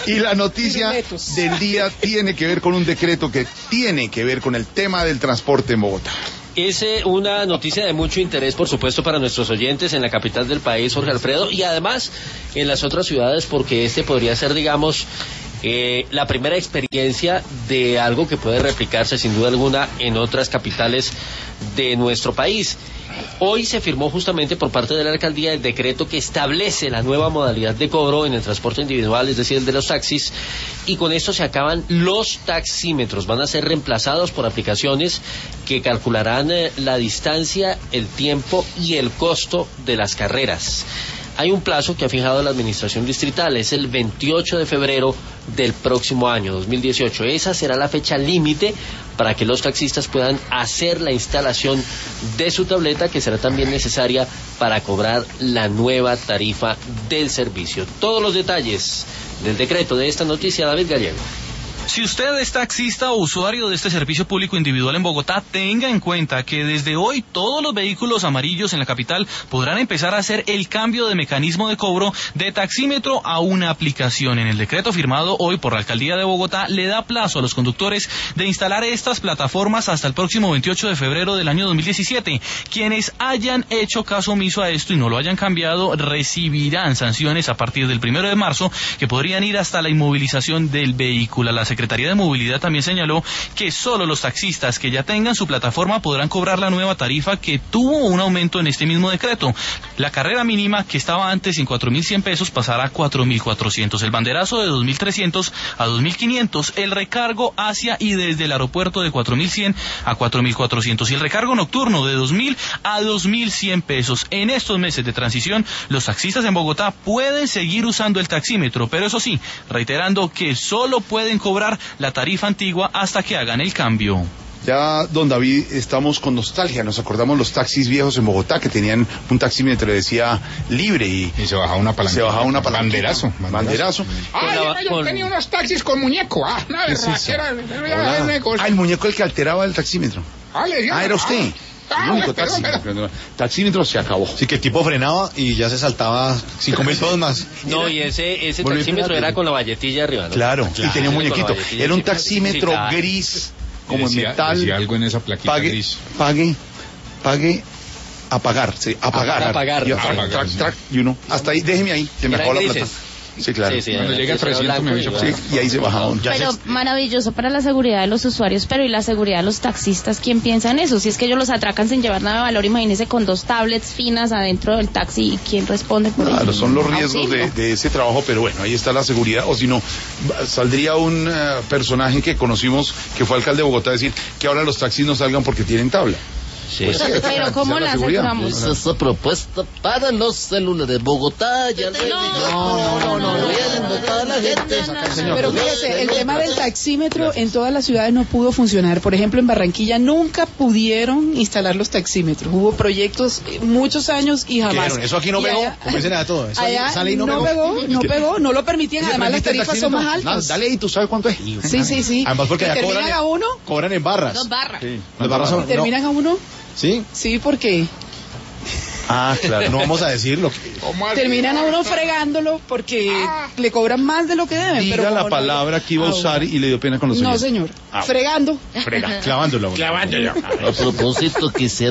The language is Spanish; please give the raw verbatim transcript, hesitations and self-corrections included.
Y la noticia del día tiene que ver con un decreto que tiene que ver con el tema del transporte en Bogotá. Es eh, una noticia de mucho interés, por supuesto, para nuestros oyentes en la capital del país, Jorge Alfredo, y además en las otras ciudades, porque este podría ser, digamos, eh, la primera experiencia de algo que puede replicarse, sin duda alguna, en otras capitales de nuestro país. Hoy se firmó justamente por parte de la alcaldía el decreto que establece la nueva modalidad de cobro en el transporte individual, es decir, el de los taxis, y con esto se acaban los taxímetros. Van a ser reemplazados por aplicaciones que calcularán eh, la distancia, el tiempo y el costo de las carreras. Hay un plazo que ha fijado la administración distrital, es el veintiocho de febrero del próximo año, dos mil dieciocho. Esa será la fecha límite para que los taxistas puedan hacer la instalación de su tableta, que será también necesaria para cobrar la nueva tarifa del servicio. Todos los detalles del decreto de esta noticia, David Gallego. Si usted es taxista o usuario de este servicio público individual en Bogotá, tenga en cuenta que desde hoy todos los vehículos amarillos en la capital podrán empezar a hacer el cambio de mecanismo de cobro de taxímetro a una aplicación. En el decreto firmado hoy por la alcaldía de Bogotá le da plazo a los conductores de instalar estas plataformas hasta el próximo veintiocho de febrero del año dos mil diecisiete. Quienes hayan hecho caso omiso a esto y no lo hayan cambiado recibirán sanciones a partir del primero de marzo que podrían ir hasta la inmovilización del vehículo. La Secretaría de Movilidad también señaló que solo los taxistas que ya tengan su plataforma podrán cobrar la nueva tarifa que tuvo un aumento en este mismo decreto. La carrera mínima que estaba antes en cuatro mil cien pesos pasará a cuatro mil cuatrocientos, el banderazo de dos mil trescientos a dos mil quinientos, el recargo hacia y desde el aeropuerto de cuatro mil cien a cuatro mil cuatrocientos y el recargo nocturno de dos mil a dos mil cien pesos. En estos meses de transición, los taxistas en Bogotá pueden seguir usando el taxímetro, pero eso sí, reiterando que solo pueden cobrar la tarifa antigua hasta que hagan el cambio. Ya, don David, estamos con nostalgia, nos acordamos los taxis viejos en Bogotá que tenían un taxímetro que decía libre y, y se bajaba una palanquita. Se bajaba una palanquita. Banderazo. Banderazo. Ah, yo, yo con... tenía unos taxis con muñeco. Ah, una berraquera. Ah, el muñeco el que alteraba el taxímetro. Ah, le decía, ah era usted. Ah, el único perdón, taxi. perdón. Taxímetro se acabó. Sí, que el tipo frenaba y ya se saltaba cinco mil pesos más. No, y ese, ese taxímetro era con la valletilla arriba, ¿no? Claro, claro. Y tenía un muñequito. Era un taxímetro sí, claro. gris, como en decía, metal. Decía algo en esa plaquita pague, gris. Pague, pague, apagar, sí, apagar. Apagar. Y, apagar. track, track, track, y uno. Hasta ahí, déjeme ahí, que me acabó la plata. Sí, claro. Sí, sí, Cuando llega a trescientos me aviso. Sí, y ahí se bajaron. Pero maravilloso para la seguridad de los usuarios, pero ¿y la seguridad de los taxistas? ¿Quién piensa en eso? Si es que ellos los atracan sin llevar nada de valor, imagínense con dos tablets finas adentro del taxi, ¿y quién responde por Claro, ello? son los riesgos de, de ese trabajo, pero bueno, ahí está la seguridad. O si no, saldría un uh, personaje que conocimos, que fue alcalde de Bogotá, a decir que ahora los taxis no salgan porque tienen tabla. Sí. Pues, pero, pero ¿cómo la aseguramos? Esa es la propuesta para los celulares de Bogotá. Ya no, no, no, no, no, vienen toda la gente. Pero fíjese, el tema del taxímetro en todas las ciudades no pudo funcionar. Por ejemplo, en Barranquilla nunca pudieron instalar los taxímetros. Hubo proyectos muchos años y jamás. Eso aquí no y pegó, allá, como dicen a todo. Eso allá sale y no, no pegó. pegó, no pegó, no lo permitían. Además las tarifas son más altas. Dale ahí, ¿tú sabes cuánto es? Sí, sí, sí. Además porque allá ¿Terminan cobran, a uno? cobran en barras. Dos barras. Sí. Las barras son, ¿Terminan a uno? Sí. Sí, ¿por qué? Ah, claro. No vamos a decir lo que... Terminan a uno fregándolo porque le cobran más de lo que deben. Diga pero la no, palabra que iba a usar y le dio pena con los No, oyentes. señor. Ah, Fregando. Frega, clavándolo. Clavándolo. A propósito, quisiera